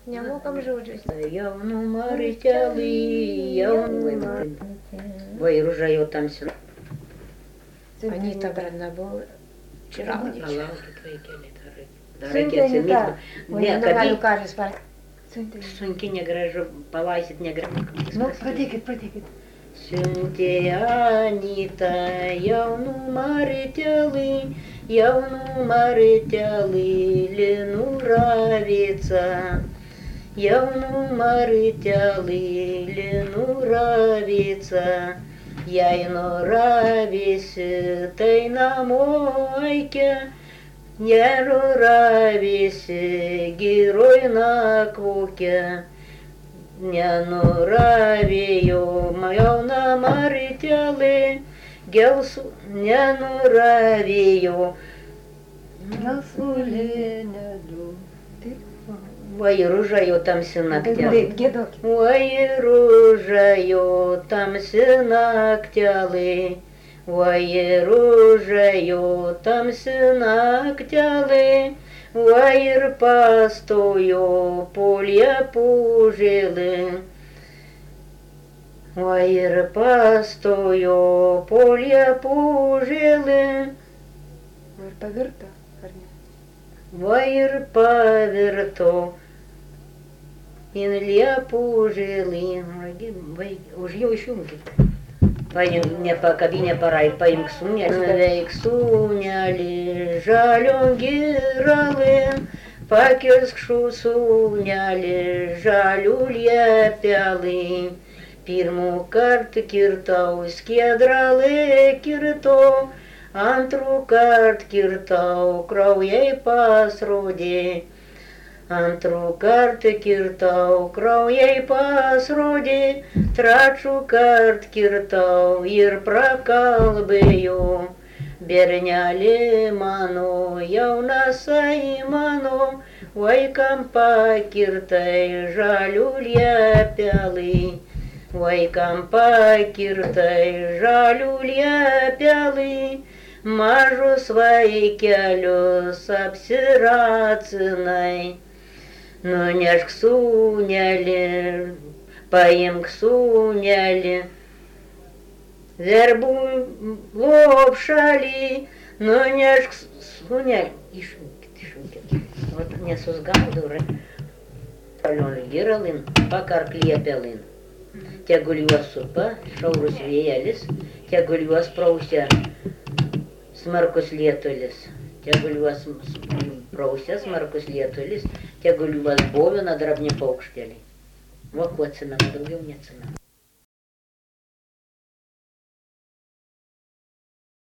Nemokam žodžius. Jaunu maritelį, jaunu. Va ir užajo tamsiu. Anita Bradna buvo čiraunė. Palaukit vaikeli, dar Sunkiai ne ta. Ne, Negaliu kad kažkas par. sunkiai negražu, palaisit negražu. Nu, pradėkit. Siuntė Anita jaunu maritelį, linų ravica. Jaunu maritelį, linų ravica. Jei nuravisi, tai namoike. Nenuravisi, giroj nakvoke. Nenuravėjo jauna maritelį, gelsų nenuravėjo. Gelsulėnelių. Va ir užajo tamsi naktelė. Taip, gėdokit. Va ir užajo tamsi naktelė. Va ir užajo tamsi naktelė. Va ir pastojo polė pužėlė. Va ir pastojo polė pužėlė. Ir pavirto, ar ne? Va ir pavirto in liepų žėlį. Už jau išjungit. Paimk, nepakabinė parai, paimk sūnelį. Veik sūnelį, žalio giralį. Pakirsk sūnelį, žalių liepelį. Pirmų kartų kirtau, skiedralį kirtau. Antrų kartų kirtau, kraujai pasrodė. Antrų kartų kirtau, kraujai pasrodė. Trečių kartų kirtau ir prakalbėjau. Bernelį mano, jaunasai mano, vaikam pakirtai žalių liepelį. Vaikam pakirtai žalių liepelį. Mažus vaikelius apsiracinai. Nunešk sūnelį, paimk sūnelį. Verbų lopšalį, nunešk sūnelį. Išunkit. Vat nesusgaudau. Giralin, pakark liepelin. Tegul juos supa, šaurus vėjelis, tegul juos prausia smarkus lietulis. Tegul juos prausia smarkus lietulis, tegul juos bovina drabni paukšteliai. Va, kuo atsimenu, daugiau neatsimenu.